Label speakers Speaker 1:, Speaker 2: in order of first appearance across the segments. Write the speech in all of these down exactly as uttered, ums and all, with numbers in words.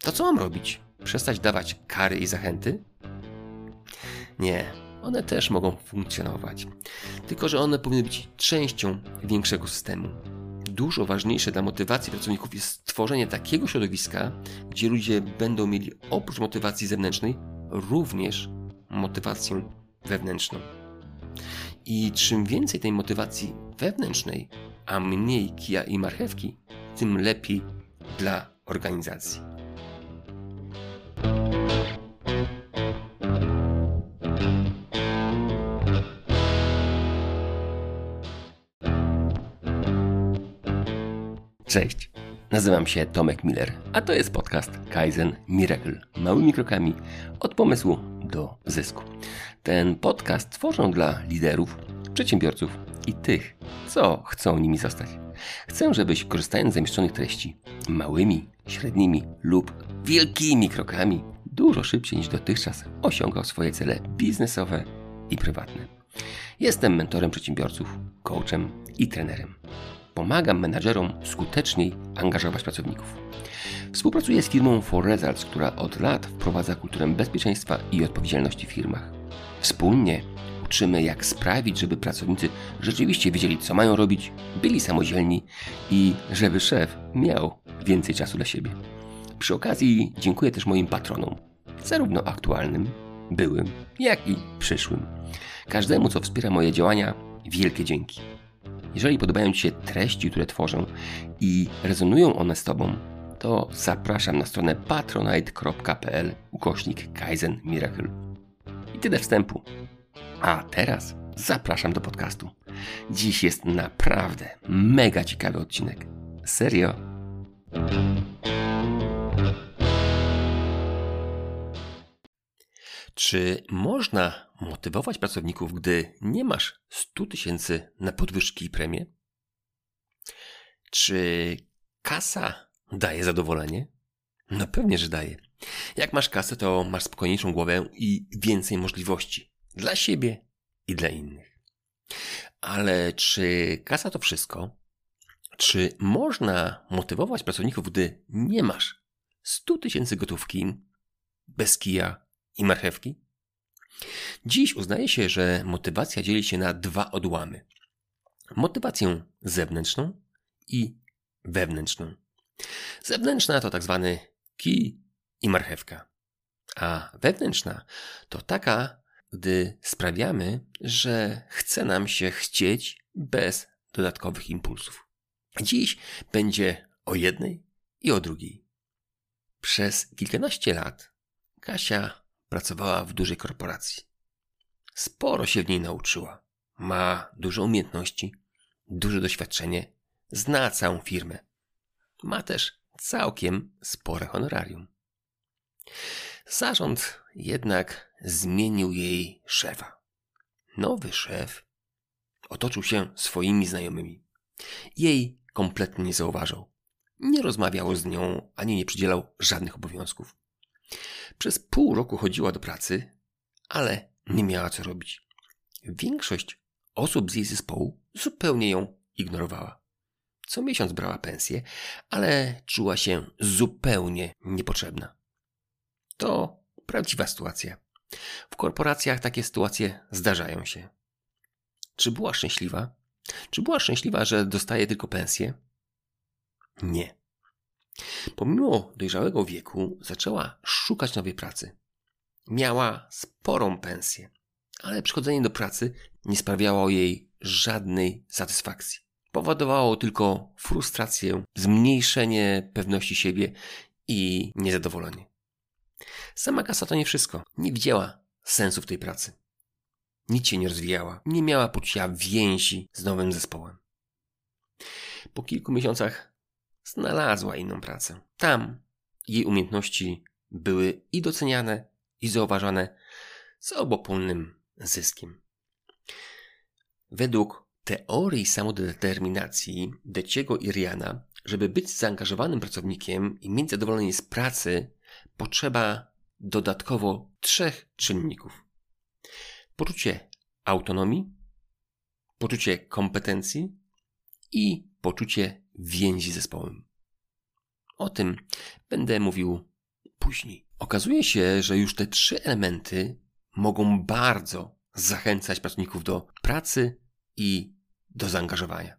Speaker 1: To co mam robić? Przestać dawać kary i zachęty? Nie, one też mogą funkcjonować. Tylko że one powinny być częścią większego systemu. Dużo ważniejsze dla motywacji pracowników jest stworzenie takiego środowiska, gdzie ludzie będą mieli oprócz motywacji zewnętrznej również motywację wewnętrzną. I czym więcej tej motywacji wewnętrznej, a mniej kija i marchewki, tym lepiej dla organizacji. Cześć, nazywam się Tomek Miller, a to jest podcast Kaizen Miracle. Małymi krokami od pomysłu do zysku. Ten podcast tworzę dla liderów, przedsiębiorców i tych, co chcą nimi zostać. Chcę, żebyś korzystając z zamieszczonych treści małymi, średnimi lub wielkimi krokami dużo szybciej niż dotychczas osiągał swoje cele biznesowe i prywatne. Jestem mentorem przedsiębiorców, coachem i trenerem. Pomagam menadżerom skuteczniej angażować pracowników. Współpracuję z firmą For Results, która od lat wprowadza kulturę bezpieczeństwa i odpowiedzialności w firmach. Wspólnie uczymy, jak sprawić, żeby pracownicy rzeczywiście wiedzieli, co mają robić, byli samodzielni i żeby szef miał więcej czasu dla siebie. Przy okazji dziękuję też moim patronom, zarówno aktualnym, byłym, jak i przyszłym. Każdemu, co wspiera moje działania, wielkie dzięki. Jeżeli podobają Ci się treści, które tworzę i rezonują one z Tobą, to zapraszam na stronę patronite.pl ukośnik Kaizen Miracle. I tyle wstępu. A teraz zapraszam do podcastu. Dziś jest naprawdę mega ciekawy odcinek. Serio. Czy można motywować pracowników, gdy nie masz stu tysięcy na podwyżki i premie? Czy kasa daje zadowolenie? No pewnie, że daje. Jak masz kasę, to masz spokojniejszą głowę i więcej możliwości dla siebie i dla innych. Ale czy kasa to wszystko? Czy można motywować pracowników, gdy nie masz stu tysięcy gotówki bez kija i marchewki? Dziś uznaje się, że motywacja dzieli się na dwa odłamy. Motywację zewnętrzną i wewnętrzną. Zewnętrzna to tak zwany kij i marchewka, a wewnętrzna to taka, gdy sprawiamy, że chce nam się chcieć bez dodatkowych impulsów. Dziś będzie o jednej i o drugiej. Przez kilkanaście lat Kasia pracowała w dużej korporacji. Sporo się w niej nauczyła. Ma dużo umiejętności, duże doświadczenie, zna całą firmę. Ma też całkiem spore honorarium. Zarząd jednak zmienił jej szefa. Nowy szef otoczył się swoimi znajomymi. Jej kompletnie nie zauważał. Nie rozmawiał z nią, ani nie przydzielał żadnych obowiązków. Przez pół roku chodziła do pracy, ale nie miała co robić. Większość osób z jej zespołu zupełnie ją ignorowała. Co miesiąc brała pensję, ale czuła się zupełnie niepotrzebna. To prawdziwa sytuacja. W korporacjach takie sytuacje zdarzają się. Czy była szczęśliwa? Czy była szczęśliwa, że dostaje tylko pensję? Nie. Pomimo dojrzałego wieku zaczęła szukać nowej pracy. Miała sporą pensję, ale przychodzenie do pracy nie sprawiało jej żadnej satysfakcji. Powodowało tylko frustrację, zmniejszenie pewności siebie i niezadowolenie. Sama kasa to nie wszystko. Nie widziała sensu w tej pracy. Nic się nie rozwijała. Nie miała poczucia więzi z nowym zespołem. Po kilku miesiącach znalazła inną pracę. Tam jej umiejętności były i doceniane, i zauważane z obopólnym zyskiem. Według teorii samodeterminacji Deciego i Ryana, żeby być zaangażowanym pracownikiem i mieć zadowolenie z pracy, potrzeba dodatkowo trzech czynników. Poczucie autonomii, poczucie kompetencji i poczucie więzi z zespołem. O tym będę mówił później. Okazuje się, że już te trzy elementy mogą bardzo zachęcać pracowników do pracy i do zaangażowania.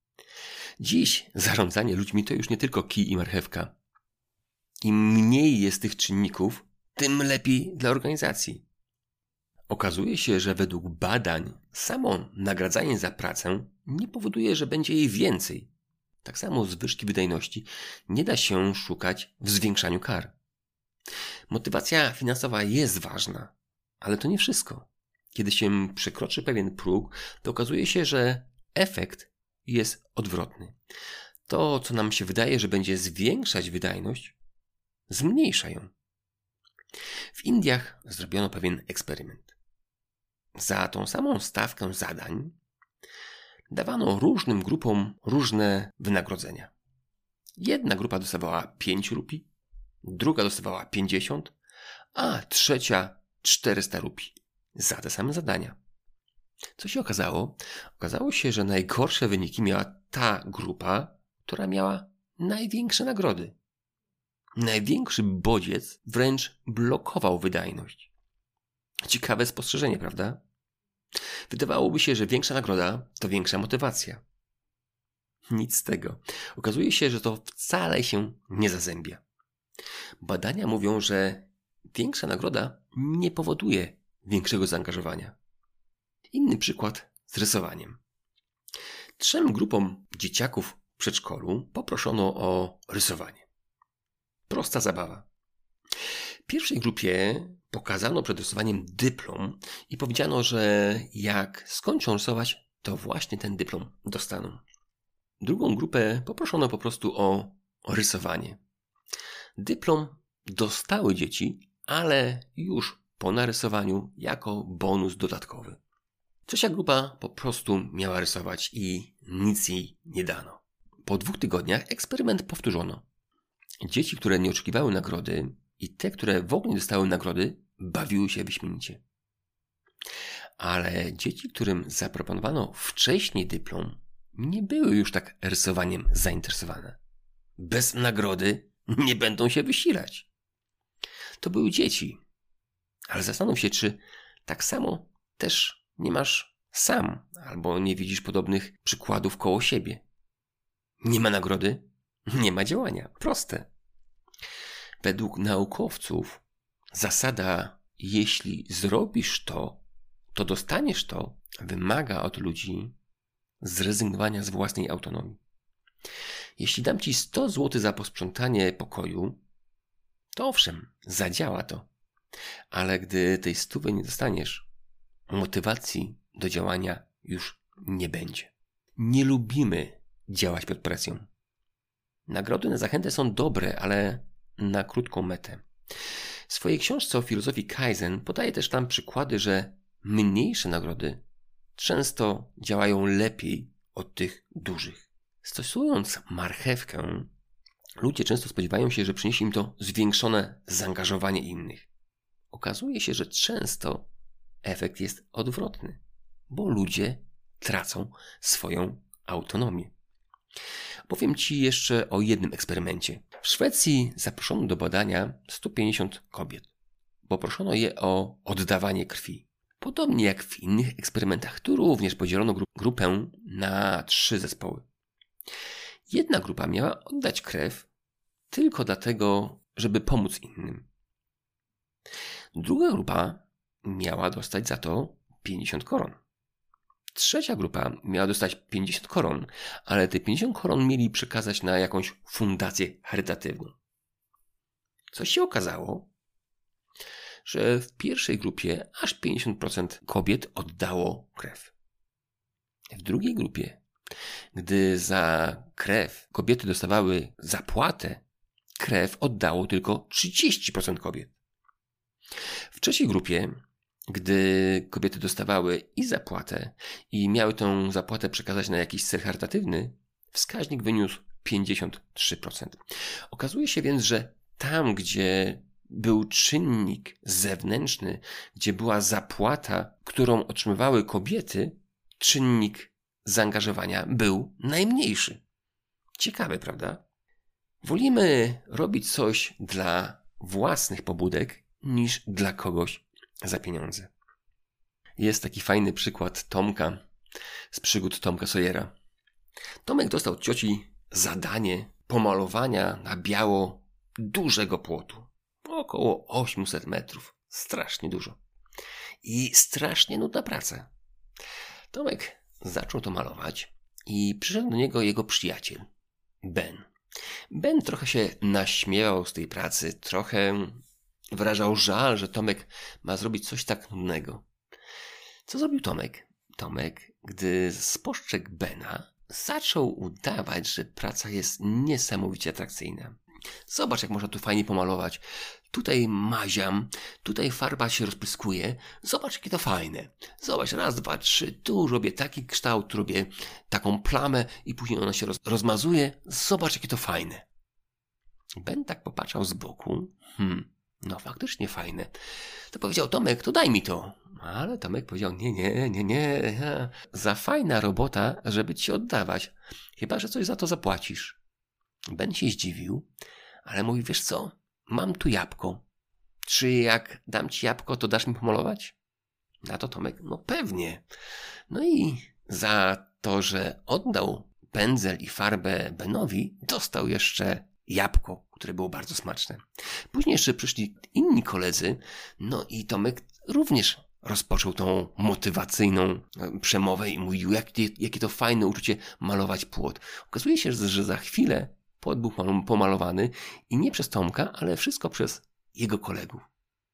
Speaker 1: Dziś zarządzanie ludźmi to już nie tylko kij i marchewka. Im mniej jest tych czynników, tym lepiej dla organizacji. Okazuje się, że według badań samo nagradzanie za pracę nie powoduje, że będzie jej więcej. Tak samo zwyżki wydajności nie da się szukać w zwiększaniu kar. Motywacja finansowa jest ważna, ale to nie wszystko. Kiedy się przekroczy pewien próg, to okazuje się, że efekt jest odwrotny. To, co nam się wydaje, że będzie zwiększać wydajność, zmniejsza ją. W Indiach zrobiono pewien eksperyment. Za tą samą stawkę zadań dawano różnym grupom różne wynagrodzenia. Jedna grupa dostawała pięć rupii, druga dostawała pięćdziesiąt, a trzecia czterysta rupii za te same zadania. Co się okazało? Okazało się, że najgorsze wyniki miała ta grupa, która miała największe nagrody. Największy bodziec wręcz blokował wydajność. Ciekawe spostrzeżenie, prawda? Wydawałoby się, że większa nagroda to większa motywacja. Nic z tego. Okazuje się, że to wcale się nie zazębia. Badania mówią, że większa nagroda nie powoduje większego zaangażowania. Inny przykład z rysowaniem. Trzem grupom dzieciaków w przedszkolu poproszono o rysowanie. Prosta zabawa. Pierwszej grupie pokazano przed rysowaniem dyplom i powiedziano, że jak skończą rysować, to właśnie ten dyplom dostaną. Drugą grupę poproszono po prostu o, o rysowanie. Dyplom dostały dzieci, ale już po narysowaniu jako bonus dodatkowy. Trzecia grupa po prostu miała rysować i nic jej nie dano. Po dwóch tygodniach eksperyment powtórzono. Dzieci, które nie oczekiwały nagrody i te, które w ogóle nie dostały nagrody, bawiły się wyśmienicie. Ale dzieci, którym zaproponowano wcześniej dyplom, nie były już tak rysowaniem zainteresowane. Bez nagrody nie będą się wysilać. To były dzieci. Ale zastanów się, czy tak samo też nie masz sam, albo nie widzisz podobnych przykładów koło siebie. Nie ma nagrody, nie ma działania. Proste. Według naukowców zasada, jeśli zrobisz to, to dostaniesz to, wymaga od ludzi zrezygnowania z własnej autonomii. Jeśli dam ci sto złotych za posprzątanie pokoju, to owszem, zadziała to. Ale gdy tej stówy nie dostaniesz, motywacji do działania już nie będzie. Nie lubimy działać pod presją. Nagrody na zachętę są dobre, ale na krótką metę. W swojej książce o filozofii Kaizen podaje też tam przykłady, że mniejsze nagrody często działają lepiej od tych dużych. Stosując marchewkę, ludzie często spodziewają się, że przyniesie im to zwiększone zaangażowanie innych. Okazuje się, że często efekt jest odwrotny, bo ludzie tracą swoją autonomię. Powiem Ci jeszcze o jednym eksperymencie. W Szwecji zaproszono do badania sto pięćdziesiąt kobiet. Poproszono je o oddawanie krwi. Podobnie jak w innych eksperymentach, tu również podzielono gru- grupę na trzy zespoły. Jedna grupa miała oddać krew tylko dlatego, żeby pomóc innym. Druga grupa miała dostać za to pięćdziesiąt koron. Trzecia grupa miała dostać pięćdziesiąt koron, ale te pięćdziesiąt koron mieli przekazać na jakąś fundację charytatywną. Co się okazało, że w pierwszej grupie aż pięćdziesiąt procent kobiet oddało krew. W drugiej grupie, gdy za krew kobiety dostawały zapłatę, krew oddało tylko trzydzieści procent kobiet. W trzeciej grupie, gdy kobiety dostawały i zapłatę i miały tę zapłatę przekazać na jakiś cel charytatywny, wskaźnik wyniósł pięćdziesiąt trzy procent. Okazuje się więc, że tam, gdzie był czynnik zewnętrzny, gdzie była zapłata, którą otrzymywały kobiety, czynnik zaangażowania był najmniejszy. Ciekawe, prawda? Wolimy robić coś dla własnych pobudek niż dla kogoś za pieniądze. Jest taki fajny przykład Tomka z przygód Tomka Sawyera. Tomek dostał od cioci zadanie pomalowania na biało dużego płotu. Około osiemset metrów. Strasznie dużo. I strasznie nudna praca. Tomek zaczął to malować i przyszedł do niego jego przyjaciel, Ben. Ben trochę się naśmiewał z tej pracy, trochę wyrażał żal, że Tomek ma zrobić coś tak nudnego. Co zrobił Tomek? Tomek, gdy spostrzegł Bena, zaczął udawać, że praca jest niesamowicie atrakcyjna. Zobacz, jak można tu fajnie pomalować. Tutaj maziam, tutaj farba się rozpryskuje. Zobacz, jakie to fajne. Zobacz, raz, dwa, trzy. Tu robię taki kształt, tu robię taką plamę i później ona się roz- rozmazuje. Zobacz, jakie to fajne. Ben tak popatrzał z boku. Hmm, no faktycznie fajne. To powiedział Tomek, to daj mi to. Ale Tomek powiedział, nie, nie, nie, nie. Za fajna robota, żeby ci oddawać. Chyba że coś za to zapłacisz. Ben się zdziwił, ale mówi, wiesz co, mam tu jabłko. Czy jak dam ci jabłko, to dasz mi pomalować? Na to Tomek, no pewnie. No i za to, że oddał pędzel i farbę Benowi, dostał jeszcze jabłko, które było bardzo smaczne. Później jeszcze przyszli inni koledzy, no i Tomek również rozpoczął tą motywacyjną przemowę i mówił, jakie, jakie to fajne uczucie malować płot. Okazuje się, że za chwilę płot był pomalowany i nie przez Tomka, ale wszystko przez jego kolegów.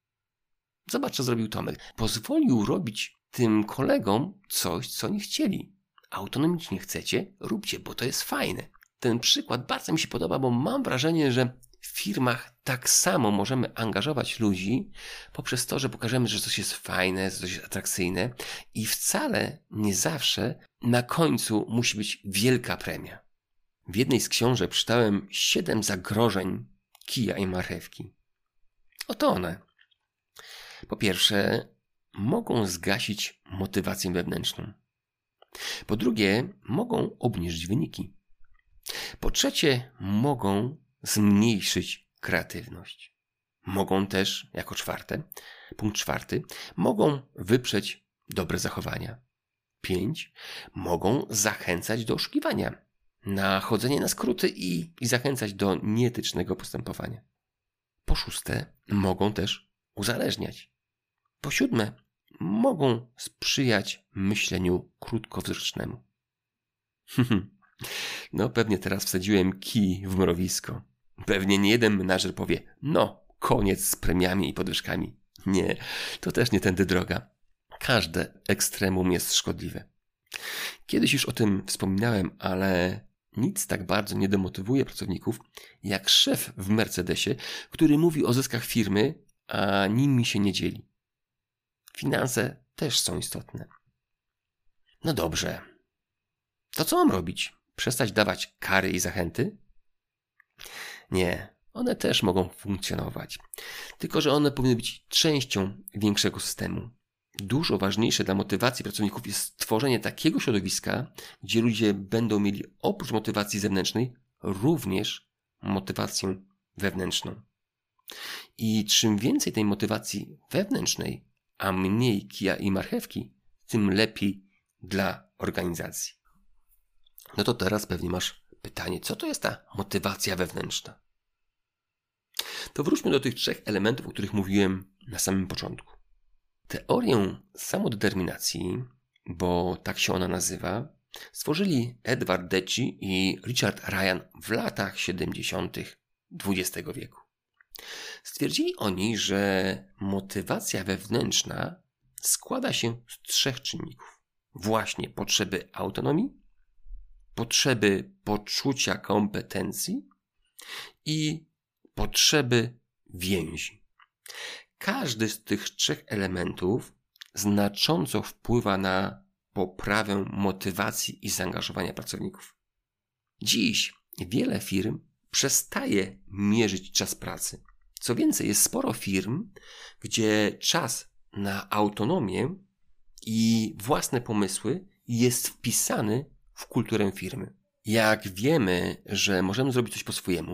Speaker 1: Zobacz, co zrobił Tomek. Pozwolił robić tym kolegom coś, co nie chcieli. Autonomicznie chcecie, róbcie, bo to jest fajne. Ten przykład bardzo mi się podoba, bo mam wrażenie, że w firmach tak samo możemy angażować ludzi poprzez to, że pokażemy, że coś jest fajne, że coś jest atrakcyjne i wcale nie zawsze na końcu musi być wielka premia. W jednej z książek czytałem siedem zagrożeń kija i marchewki. Oto one. Po pierwsze, mogą zgasić motywację wewnętrzną. Po drugie, mogą obniżyć wyniki. Po trzecie, mogą zmniejszyć kreatywność. Mogą też, jako czwarte, punkt czwarty, mogą wyprzeć dobre zachowania. Pięć, mogą zachęcać do oszukiwania, na chodzenie na skróty i, i zachęcać do nieetycznego postępowania. Po szóste, mogą też uzależniać. Po siódme, mogą sprzyjać myśleniu krótkowzrocznemu. No pewnie teraz wsadziłem kij w mrowisko. Pewnie nie jeden menadżer powie, no koniec z premiami i podwyżkami. Nie, to też nie tędy droga. Każde ekstremum jest szkodliwe. Kiedyś już o tym wspominałem, ale nic tak bardzo nie demotywuje pracowników, jak szef w Mercedesie, który mówi o zyskach firmy, a nimi się nie dzieli. Finanse też są istotne. No dobrze. To co mam robić? Przestać dawać kary i zachęty? Nie, one też mogą funkcjonować. Tylko że one powinny być częścią większego systemu. Dużo ważniejsze dla motywacji pracowników jest stworzenie takiego środowiska, gdzie ludzie będą mieli oprócz motywacji zewnętrznej również motywację wewnętrzną. I czym więcej tej motywacji wewnętrznej, a mniej kija i marchewki, tym lepiej dla organizacji. No to teraz pewnie masz pytanie, co to jest ta motywacja wewnętrzna? To wróćmy do tych trzech elementów, o których mówiłem na samym początku. Teorię samodeterminacji, bo tak się ona nazywa, stworzyli Edward Deci i Richard Ryan w latach siedemdziesiątych dwudziestego wieku. Stwierdzili oni, że motywacja wewnętrzna składa się z trzech czynników. Właśnie potrzeby autonomii, potrzeby poczucia kompetencji i potrzeby więzi. Każdy z tych trzech elementów znacząco wpływa na poprawę motywacji i zaangażowania pracowników. Dziś wiele firm przestaje mierzyć czas pracy. Co więcej, jest sporo firm, gdzie czas na autonomię i własne pomysły jest wpisany w kulturę firmy. Jak wiemy, że możemy zrobić coś po swojemu,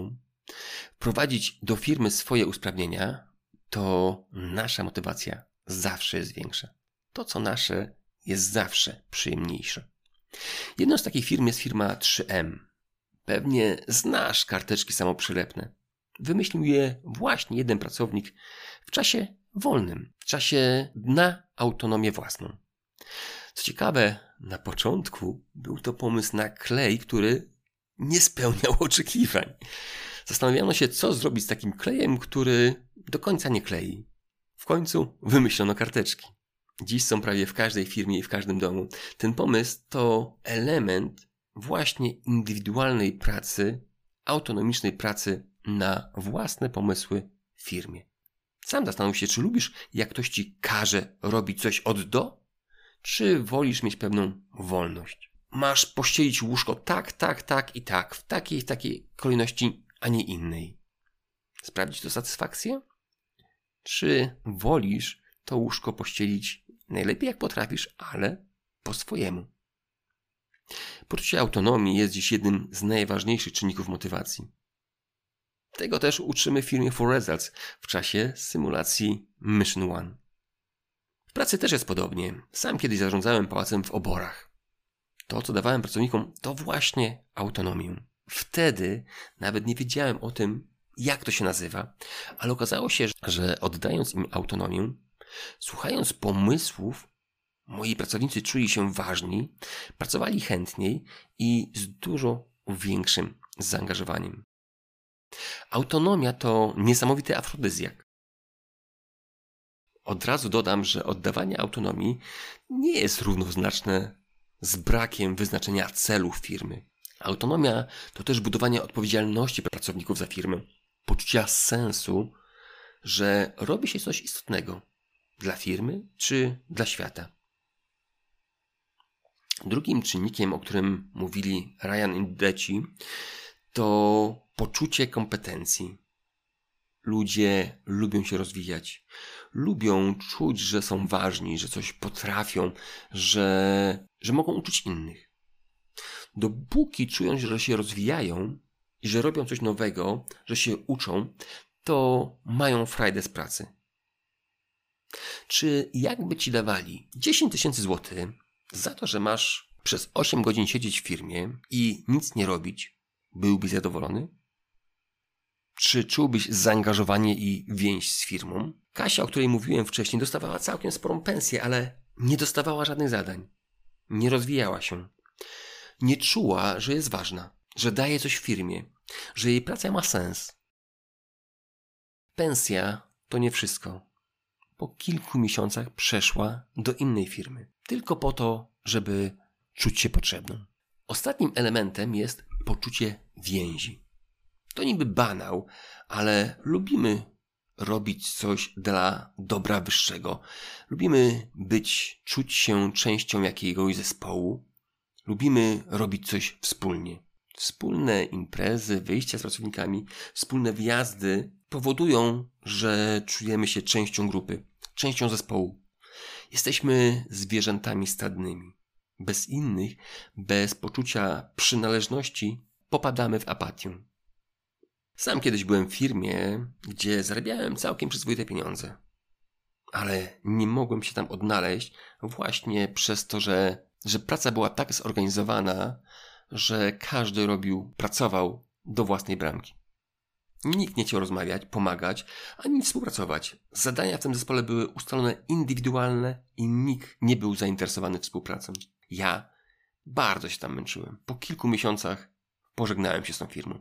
Speaker 1: prowadzić do firmy swoje usprawnienia, to nasza motywacja zawsze jest większa. To, co nasze, jest zawsze przyjemniejsze. Jedną z takich firm jest firma trzy M. Pewnie znasz karteczki samoprzylepne. Wymyślił je właśnie jeden pracownik w czasie wolnym, w czasie na autonomię własną. Co ciekawe, na początku był to pomysł na klej, który nie spełniał oczekiwań. Zastanawiano się, co zrobić z takim klejem, który do końca nie klei. W końcu wymyślono karteczki. Dziś są prawie w każdej firmie i w każdym domu. Ten pomysł to element właśnie indywidualnej pracy, autonomicznej pracy na własne pomysły w firmie. Sam zastanów się, czy lubisz, jak ktoś ci każe robić coś od do, czy wolisz mieć pewną wolność. Masz pościelić łóżko tak, tak, tak i tak, w takiej, w takiej kolejności, a nie innej. Sprawdzić to satysfakcję? Czy wolisz to łóżko pościelić najlepiej jak potrafisz, ale po swojemu? Poczucie autonomii jest dziś jednym z najważniejszych czynników motywacji. Tego też uczymy w firmie For Results w czasie symulacji Mission One. W pracy też jest podobnie. Sam kiedyś zarządzałem pałacem w Oborach. To, co dawałem pracownikom, to właśnie autonomię. Wtedy nawet nie wiedziałem o tym, jak to się nazywa, ale okazało się, że oddając im autonomię, słuchając pomysłów, moi pracownicy czuli się ważni, pracowali chętniej i z dużo większym zaangażowaniem. Autonomia to niesamowity afrodyzjak. Od razu dodam, że oddawanie autonomii nie jest równoznaczne z brakiem wyznaczenia celów firmy. Autonomia to też budowanie odpowiedzialności pracowników za firmę, poczucia sensu, że robi się coś istotnego dla firmy czy dla świata. Drugim czynnikiem, o którym mówili Ryan i Deci, to poczucie kompetencji. Ludzie lubią się rozwijać. Lubią czuć, że są ważni, że coś potrafią, że, że mogą uczyć innych. Dopóki czują, że się rozwijają i że robią coś nowego, że się uczą, to mają frajdę z pracy. Czy jakby ci dawali dziesięć tysięcy złotych za to, że masz przez osiem godzin siedzieć w firmie i nic nie robić, byłbyś zadowolony? Czy czułbyś zaangażowanie i więź z firmą? Kasia, o której mówiłem wcześniej, dostawała całkiem sporą pensję, ale nie dostawała żadnych zadań. Nie rozwijała się. Nie czuła, że jest ważna, że daje coś w firmie, że jej praca ma sens. Pensja to nie wszystko. Po kilku miesiącach przeszła do innej firmy. Tylko po to, żeby czuć się potrzebną. Ostatnim elementem jest poczucie więzi. To niby banał, ale lubimy robić coś dla dobra wyższego. Lubimy być, czuć się częścią jakiegoś zespołu. Lubimy robić coś wspólnie. Wspólne imprezy, wyjścia z pracownikami, wspólne wyjazdy powodują, że czujemy się częścią grupy, częścią zespołu. Jesteśmy zwierzętami stadnymi. Bez innych, bez poczucia przynależności popadamy w apatię. Sam kiedyś byłem w firmie, gdzie zarabiałem całkiem przyzwoite pieniądze. Ale nie mogłem się tam odnaleźć właśnie przez to, że, że praca była tak zorganizowana, że każdy robił, pracował do własnej bramki. Nikt nie chciał rozmawiać, pomagać, ani współpracować. Zadania w tym zespole były ustalone indywidualne i nikt nie był zainteresowany współpracą. Ja bardzo się tam męczyłem. Po kilku miesiącach pożegnałem się z tą firmą.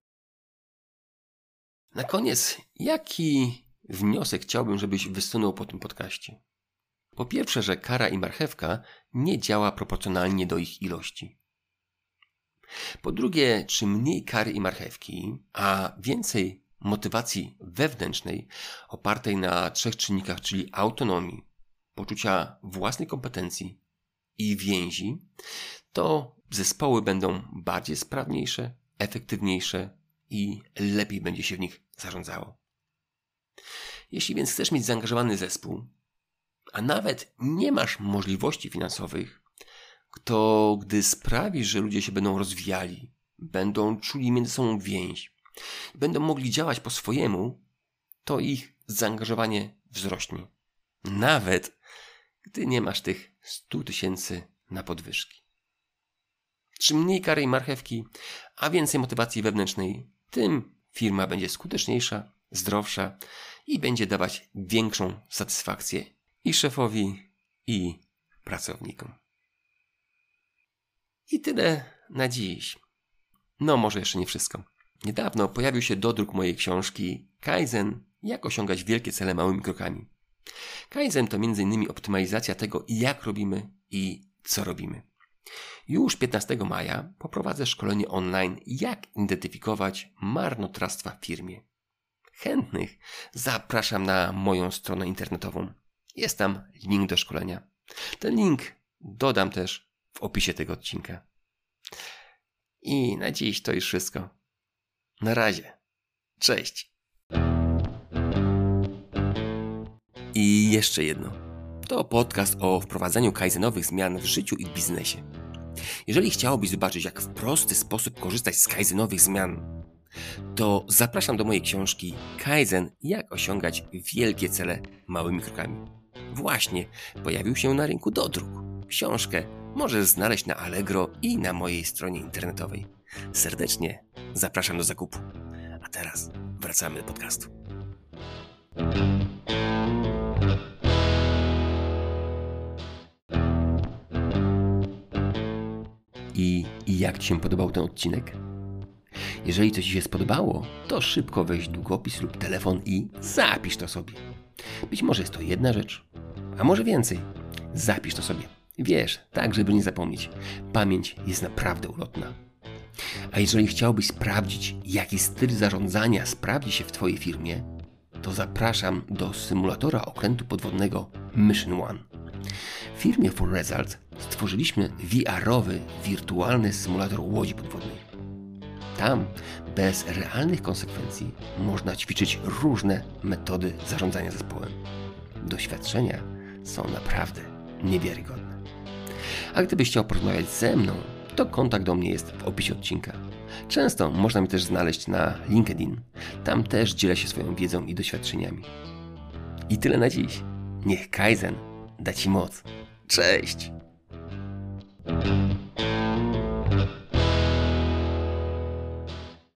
Speaker 1: Na koniec, jaki wniosek chciałbym, żebyś wysunął po tym podcaście? Po pierwsze, że kara i marchewka nie działa proporcjonalnie do ich ilości. Po drugie, czym mniej kary i marchewki, a więcej motywacji wewnętrznej opartej na trzech czynnikach, czyli autonomii, poczucia własnej kompetencji i więzi, to zespoły będą bardziej sprawniejsze, efektywniejsze i lepiej będzie się w nich zarządzało. Jeśli więc chcesz mieć zaangażowany zespół, a nawet nie masz możliwości finansowych, to gdy sprawisz, że ludzie się będą rozwijali, będą czuli między sobą więź, i będą mogli działać po swojemu, to ich zaangażowanie wzrośnie. Nawet gdy nie masz tych stu tysięcy na podwyżki. Czym mniej kary i marchewki, a więcej motywacji wewnętrznej, tym firma będzie skuteczniejsza, zdrowsza i będzie dawać większą satysfakcję i szefowi, i pracownikom. I tyle na dziś. No może jeszcze nie wszystko. Niedawno pojawił się dodruk mojej książki Kaizen – jak osiągać wielkie cele małymi krokami. Kaizen to między innymi optymalizacja tego, jak robimy i co robimy. Już piętnastego maja poprowadzę szkolenie online, jak identyfikować marnotrawstwa w firmie. Chętnych zapraszam na moją stronę internetową. Jest tam link do szkolenia. Ten link dodam też w opisie tego odcinka. I na dziś to już wszystko. Na razie. Cześć. I jeszcze jedno. To podcast o wprowadzaniu kaizenowych zmian w życiu i biznesie. Jeżeli chciałbyś zobaczyć, jak w prosty sposób korzystać z kaizenowych zmian, to zapraszam do mojej książki Kaizen – jak osiągać wielkie cele małymi krokami. Właśnie pojawił się na rynku dodruk. Książkę możesz znaleźć na Allegro i na mojej stronie internetowej. Serdecznie zapraszam do zakupu. A teraz wracamy do podcastu. I, I jak Ci się podobał ten odcinek? Jeżeli coś Ci się spodobało, to szybko weź długopis lub telefon i zapisz to sobie. Być może jest to jedna rzecz, a może więcej. Zapisz to sobie. Wiesz, tak żeby nie zapomnieć. Pamięć jest naprawdę ulotna. A jeżeli chciałbyś sprawdzić, jaki styl zarządzania sprawdzi się w Twojej firmie, to zapraszam do symulatora okrętu podwodnego Mission One. W firmie For Result stworzyliśmy V R-owy, wirtualny symulator łodzi podwodnej. Tam, bez realnych konsekwencji, można ćwiczyć różne metody zarządzania zespołem. Doświadczenia są naprawdę niewiarygodne. A gdybyś chciał porozmawiać ze mną, to kontakt do mnie jest w opisie odcinka. Często można mnie też znaleźć na LinkedIn. Tam też dzielę się swoją wiedzą i doświadczeniami. I tyle na dziś. Niech Kaizen da Ci moc. Cześć!